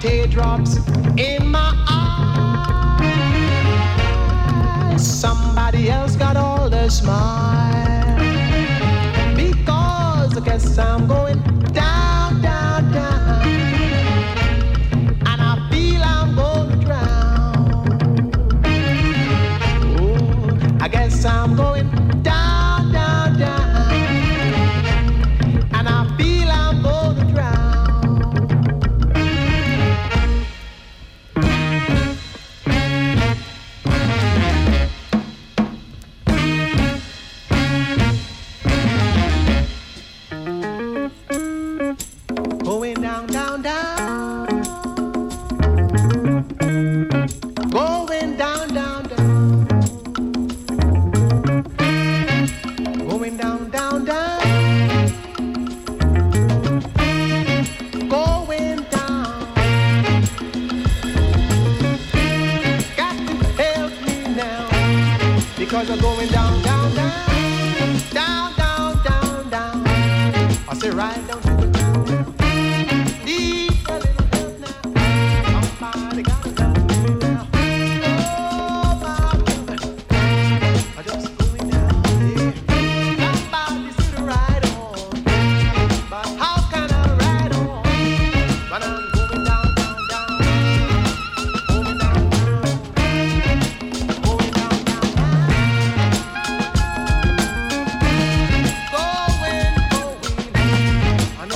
teardrops in my eyes. Somebody else got all the smile. Because I guess I'm going down, down, down. And I feel I'm gonna drown. Oh, I guess I'm going down, down, down. And I feel I'm gonna drown. Going down, down, down. Going down, down, down. Going down, down, down. Going down. Got to help me now. Because I'm going down, down, down. Down, down, down, down. I say right down to the ground. Need a little help now. Somebody gotta help me now. Oh, my woman. I'm just going down here. Somebody should ride on. But how can I ride on? But I'm going down, down, down. Going down, down. Going down, down, down. Going, going. I know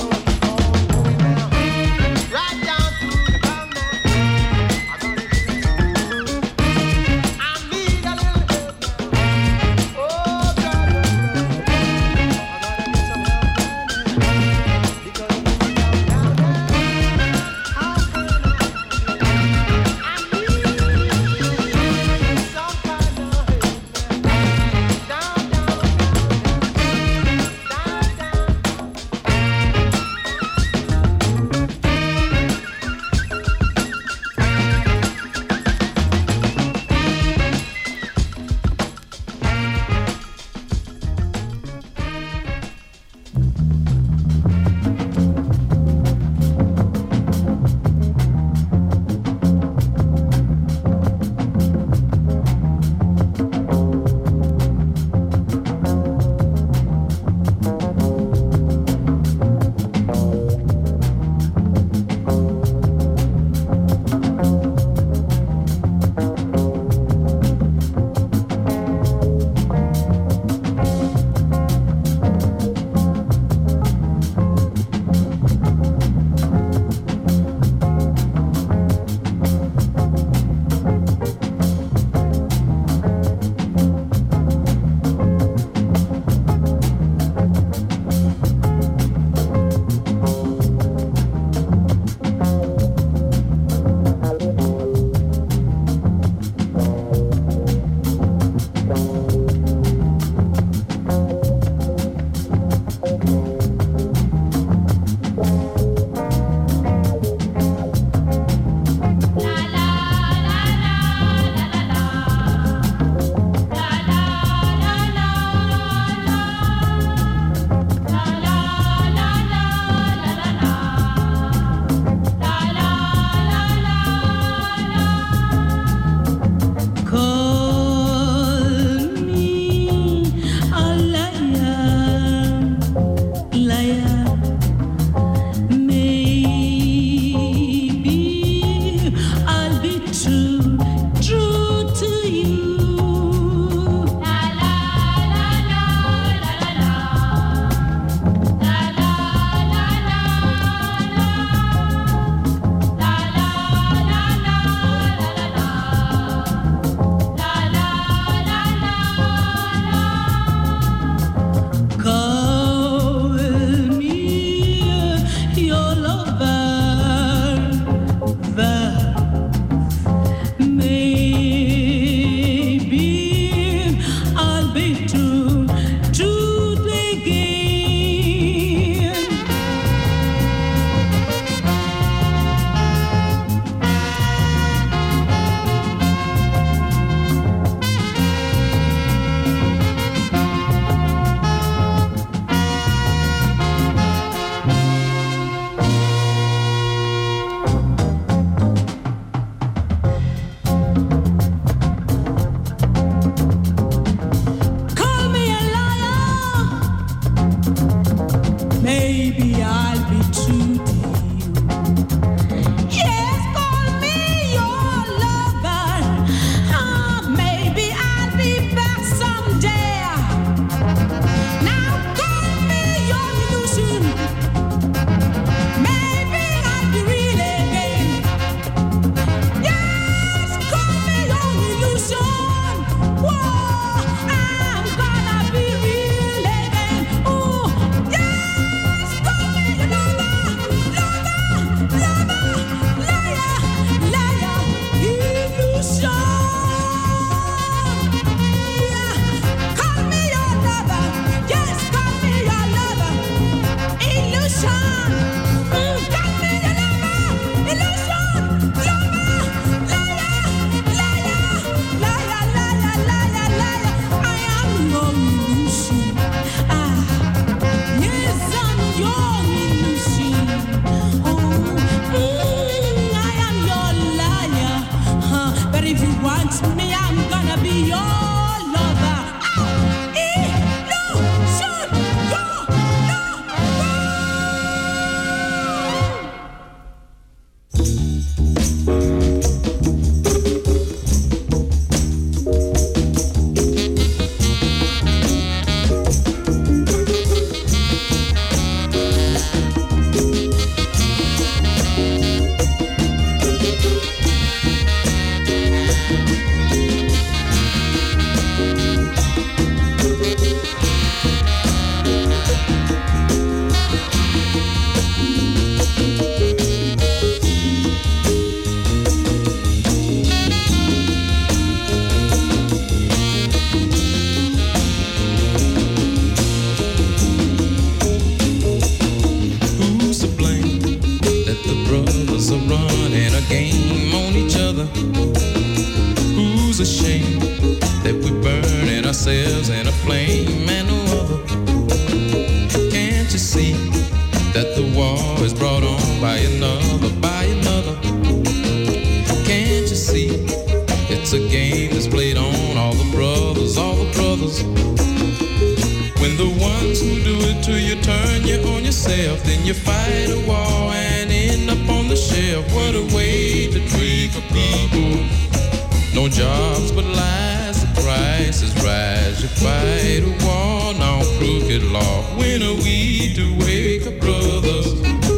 running a game on each other. Who's ashamed that we're burning ourselves in a flame and no other? Can't you see that the war is brought on by another, by another? Can't you see it's a game that's played on all the brothers, all the brothers? When the ones who do it to you turn you on yourself, then you fight a war and end up on the shelf. What a way to treat the people. No jobs but lies, the prices rise. You fight a war, now crooked law. When are we to wake up, brothers?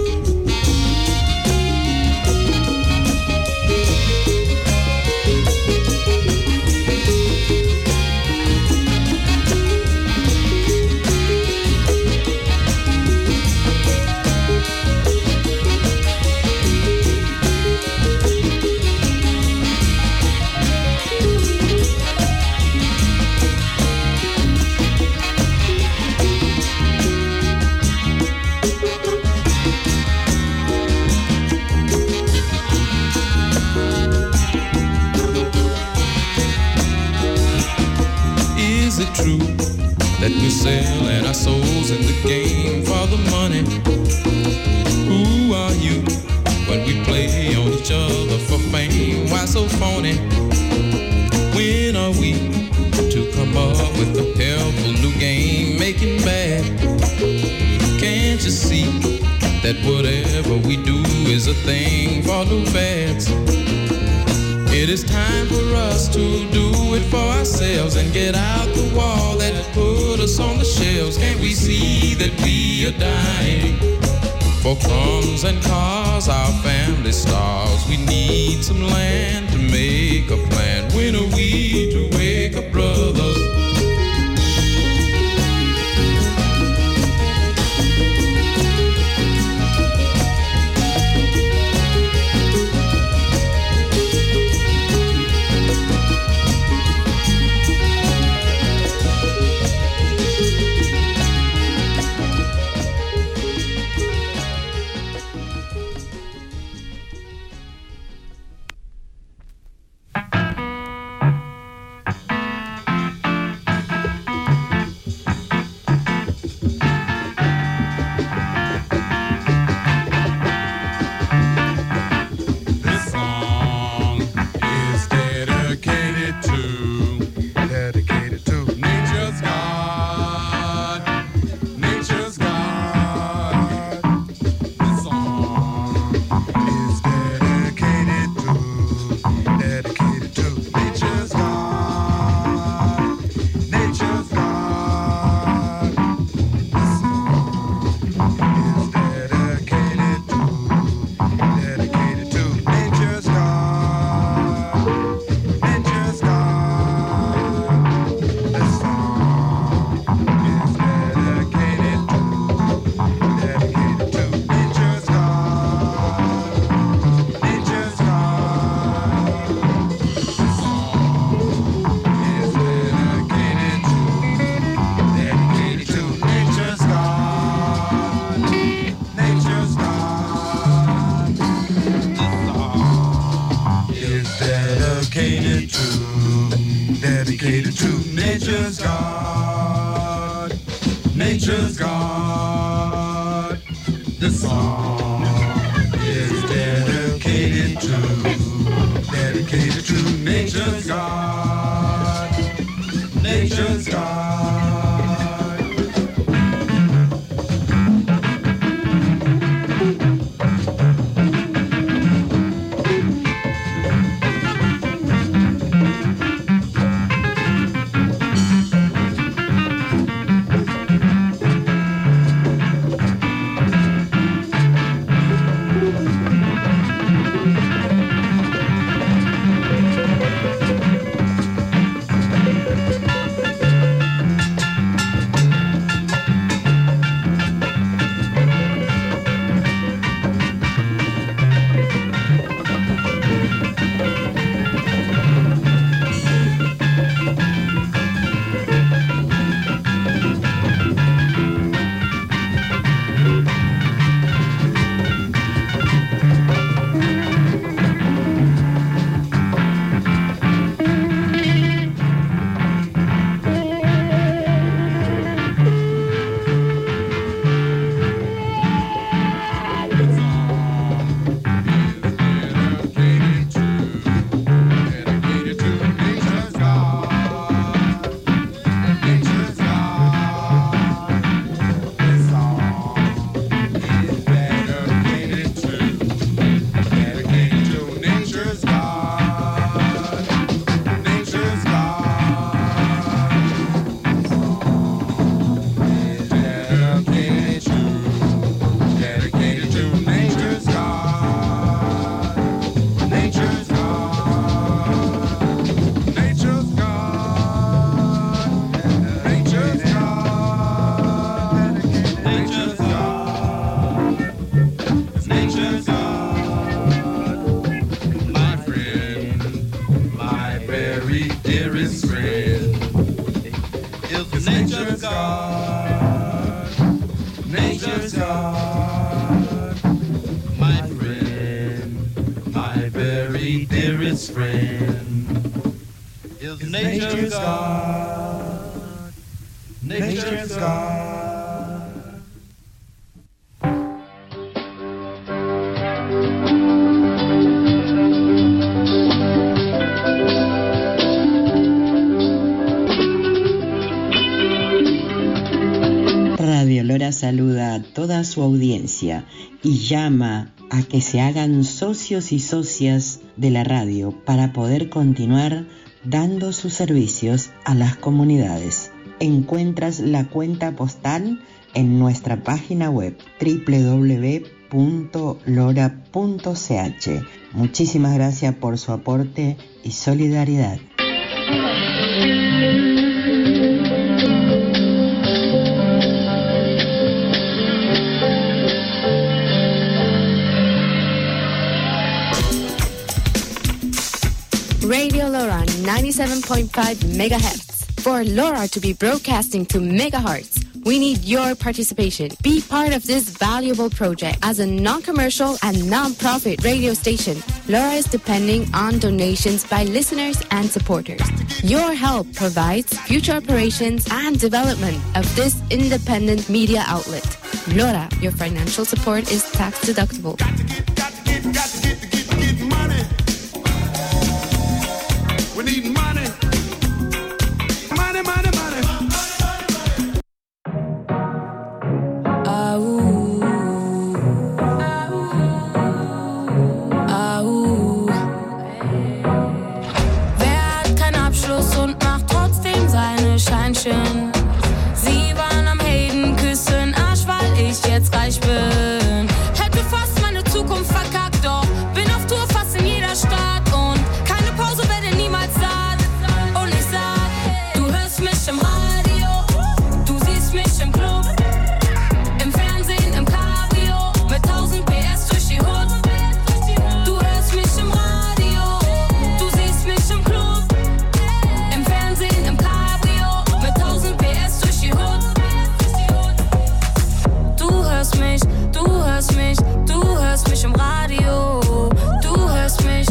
True that we're selling our souls in the game for the money. Who are you when we play on each other for fame? Why so phony? When are we to come up with a helpful new game making bad? Can't you see that whatever we do is a thing for new fads? It is time for us to do it for ourselves and get out the wall that put us on the shelves. Can't we see that we are dying for crumbs and cars? Our family starves. We need some land to make a plan. When are we to wake up, brothers? Dedicated to nature's God, nature's God. The song is dedicated to nature's God, nature's God. sweet dearest friend is nature's God. Nature's God. Radio Lora saluda a toda su audiencia y llama a que se hagan socios y socias de la radio para poder continuar dando sus servicios a las comunidades. Encuentras la cuenta postal en nuestra página web www.lora.ch. Muchísimas gracias por su aporte y solidaridad. Radio Lora 97.5 megahertz. For Lora to be broadcasting to megahertz, we need your participation. Be part of this valuable project. As a non-commercial and non-profit radio station, Lora is depending on donations by listeners and supporters. Your help provides future operations and development of this independent media outlet. Lora, your financial support is tax deductible. Got to get money. We need money. Money. Wer hat keinen Abschluss und macht trotzdem seine Scheinchen? Sie waren am Hayden küssen Arsch, weil ich jetzt reich bin. Hätte fast meine Zukunft verkackt, doch bin auf Tour fast in jeder Stadt und keine Pause werde niemals satt. Und ich sag, du hörst mich im Radio, du siehst mich im Club, im Fernsehen, im Cabrio, mit 1000 PS durch die Hood. Du hörst mich im Radio, du siehst mich im Club, im Fernsehen, im Cabrio, mit 1000 PS durch die Hood. Du hörst mich im Radio. Du hörst mich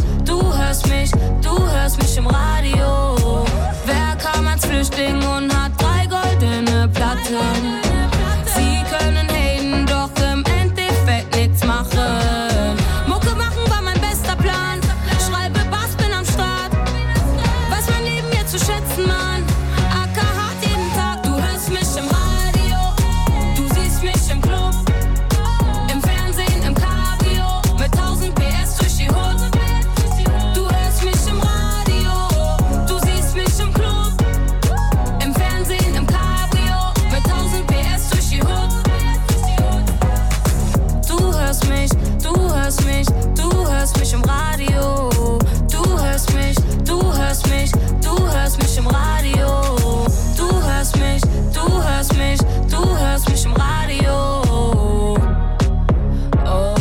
im Radio. Wer kam als Flüchtling und hat 3 goldene Platten? Sie können haten, doch im Endeffekt nichts machen. Mucke machen war mein bester Plan. Schreibe Bass, bin am Start. Weiß mein Leben jetzt zu schätzen, Mann. AK hart jeden Tag. Du hörst mich im Radio. Du siehst mich im Club, im Fernsehen, im Cabrio, mit 1000 PS durch die Hood. Du hörst mich im Radio. Du siehst mich im Club, im Fernsehen, im Cabrio, mit 1000 PS durch die Hood. Du hörst mich im Radio. Du hörst mich im Radio. Du hörst mich im Radio. Oh.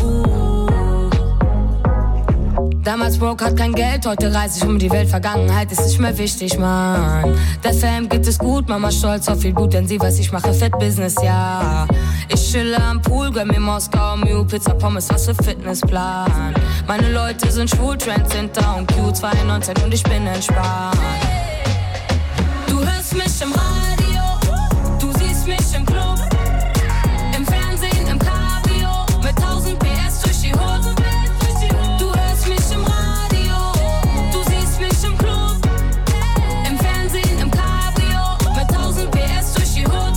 Damals broke, hat kein Geld, heute reise ich um die Welt. Vergangenheit ist nicht mehr wichtig, Mann. Der Fam geht es gut, Mama stolz auf viel Blut, denn sie weiß, ich mache Fett Business, ja. Ich chille am Pool, gönn mir Moskau, Mew, Pizza, Pommes, was für Fitnessplan. Meine Leute sind schwul, Trends sind da und Q219 und ich bin entspannt. Du hörst mich im Radio, du siehst mich im Club, im Fernsehen, im Cabrio, mit 1000 PS durch die Hood. Du hörst mich im Radio, du siehst mich im Club, im Fernsehen, im Cabrio, mit 1000 PS durch die Hood.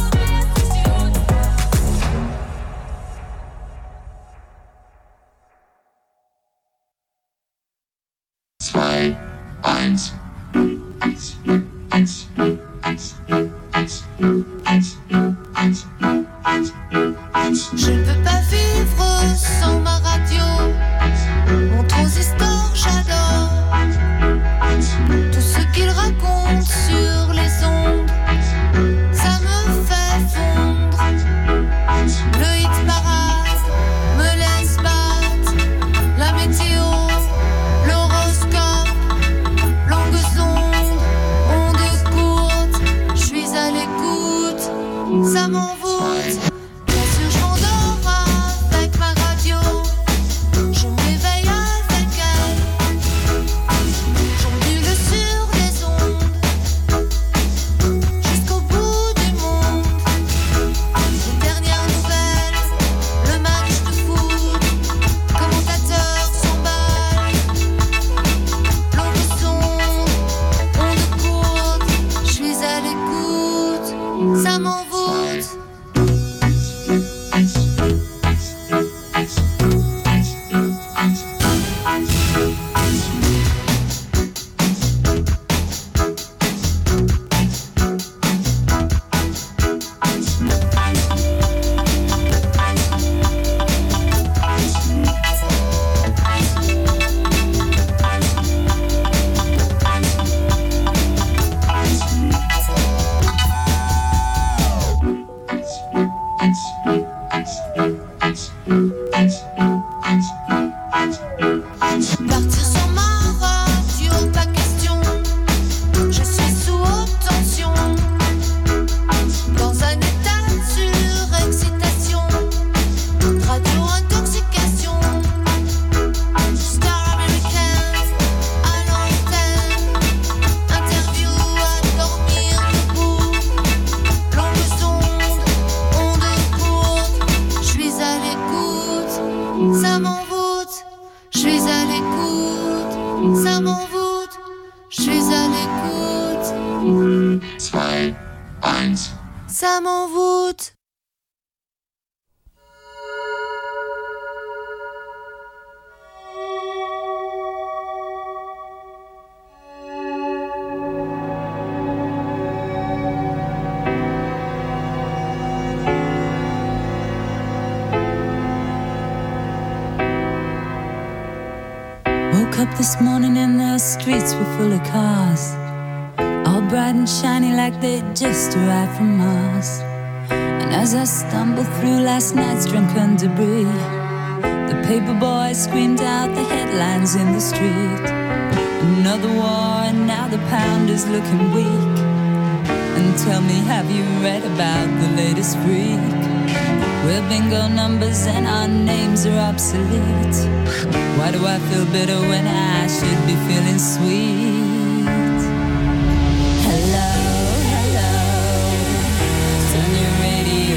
Zwei, eins. Je ne peux pas vivre sans ma radio. Mon transistor, j'adore. Tout ce qu'il raconte sur les ondes, ça me fait fondre. Le hit parade me laisse battre. La météo, l'horoscope, longues ondes, ondes courtes. Je suis à l'écoute, ça m'envoûte. Bien sûr, je m'endors avec ma radio. ça m'envoûte, je suis à l'écoute. 2, 1. Ça m'envoûte. Woke up this morning and the streets were full of cars, all bright and shiny like they'd just arrived from Mars. And as I stumbled through last night's drunken debris, the paper boys screamed out the headlines in the street. Another war and now the pound is looking weak. And tell me, have you read about the latest freak? We're bingo numbers and our names are obsolete. Why do I feel bitter when I should be feeling sweet? Hello, hello, turn your radio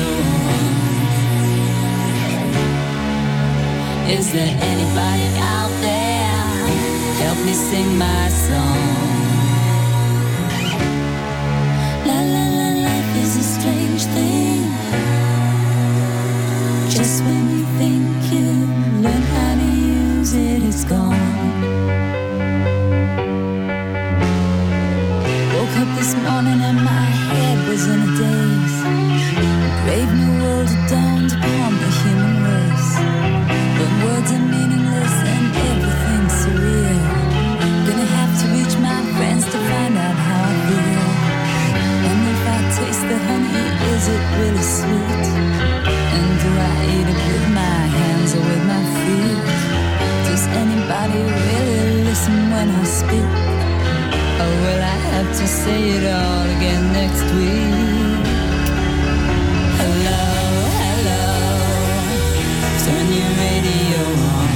on. Is there anybody out there? Help me sing my song. La la la, life is a strange thing. Just when you think you learn how to use it, it's gone. Woke up this morning and my head was in a daze. A brave new world had dawned upon the human race. But words are meaningless and everything's surreal. Gonna have to reach my friends to find out how I feel. And if I taste the honey, is it really sweet? And do I eat it with my hands or with my feet? Does anybody really listen when I speak? Or will I have to say it all again next week? Hello, hello, turn your radio on.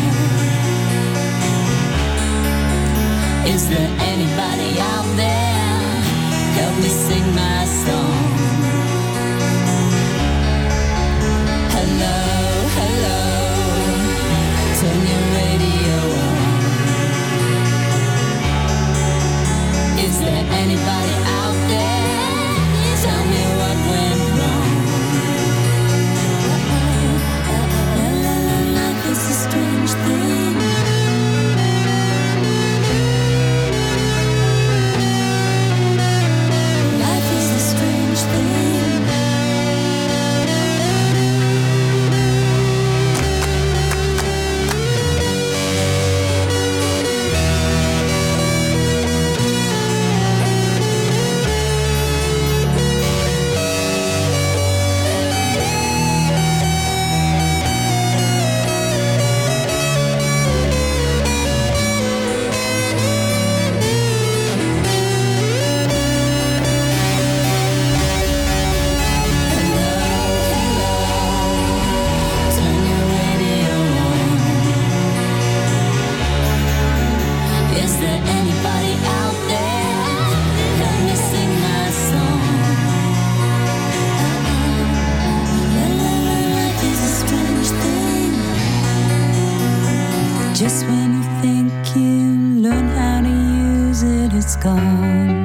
Is there anybody out there? Help me sing my song. Hello, hello, turn your radio on. Is there anybody out there? Tell me what went wrong. Life is a strange thing. Life is a strange thing. Just when you think you learn how to use it, it's gone.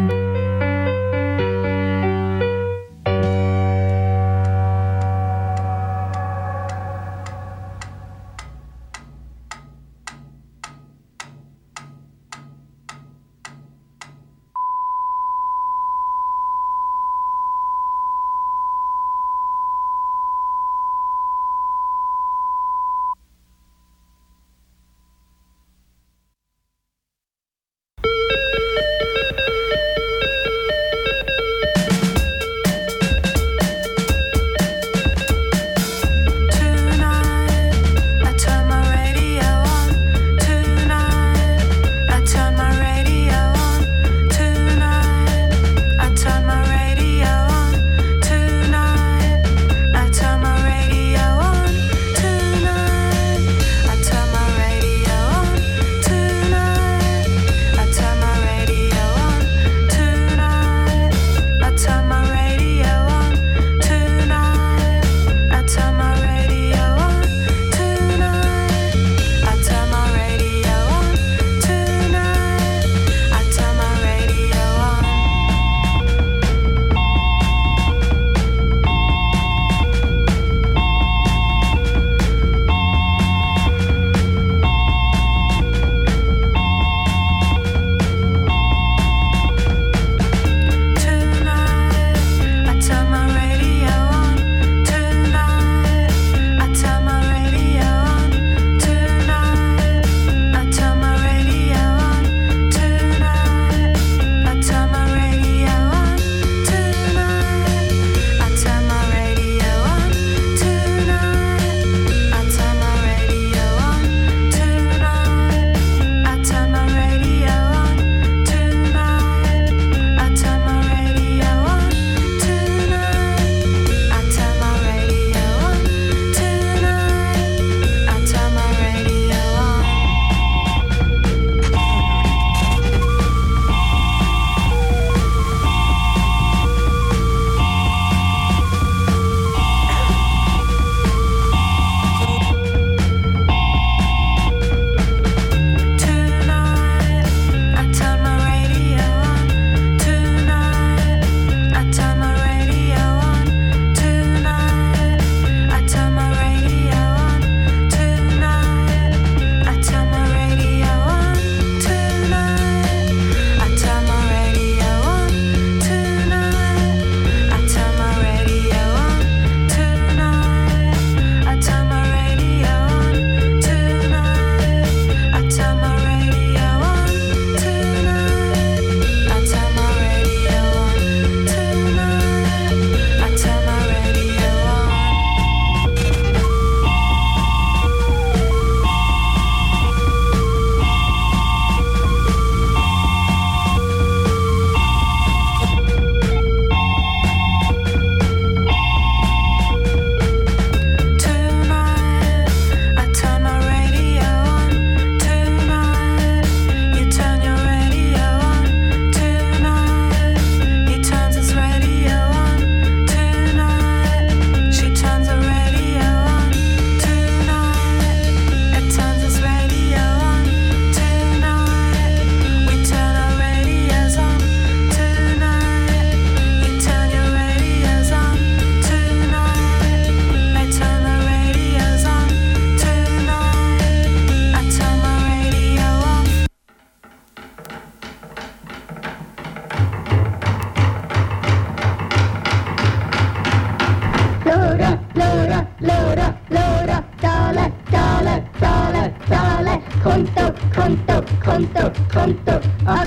Konto,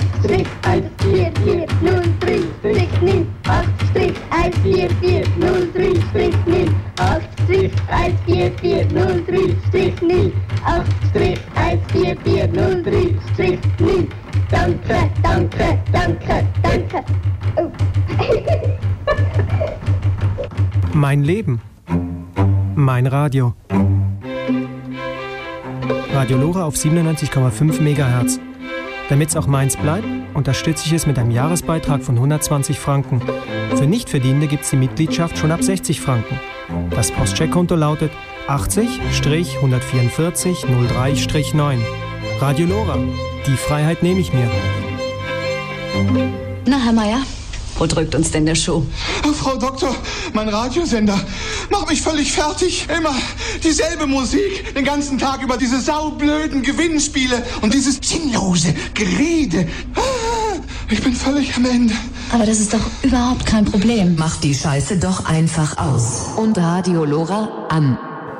8-14403-9, 8-14403-9, 8-14403-9, 8-14403-9. Danke. Oh. Mein Leben. Mein Radio. Radio Lora auf 97,5 MHz. Damit es auch meins bleibt, unterstütze ich es mit einem Jahresbeitrag von 120 Franken. Für Nichtverdienende gibt es die Mitgliedschaft schon ab 60 Franken. Das Postcheckkonto lautet 80-144-03-9. Radio Lora. Die Freiheit nehme ich mir. Na, Herr Meier, wo drückt uns denn der Schuh? Oh, Frau Doktor, mein Radiosender macht mich völlig fertig. Immer dieselbe Musik, den ganzen Tag über diese saublöden Gewinnspiele und dieses sinnlose Gerede. Ich bin völlig am Ende. Aber das ist doch überhaupt kein Problem. Mach die Scheiße doch einfach aus. Und Radio Lora an.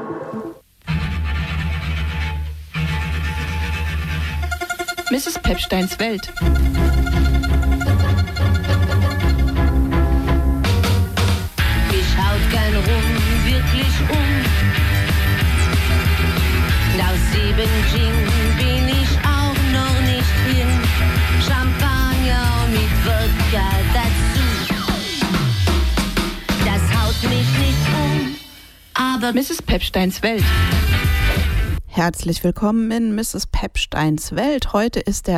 Mrs. Pepsteins Welt. Gern rum, wirklich Nach 7 Gin bin ich auch noch nicht hin. Champagner mit Wodka dazu. Das haut mich nicht aber Mrs. Pepsteins Welt. Herzlich willkommen in Mrs. Pepsteins Welt. Heute ist der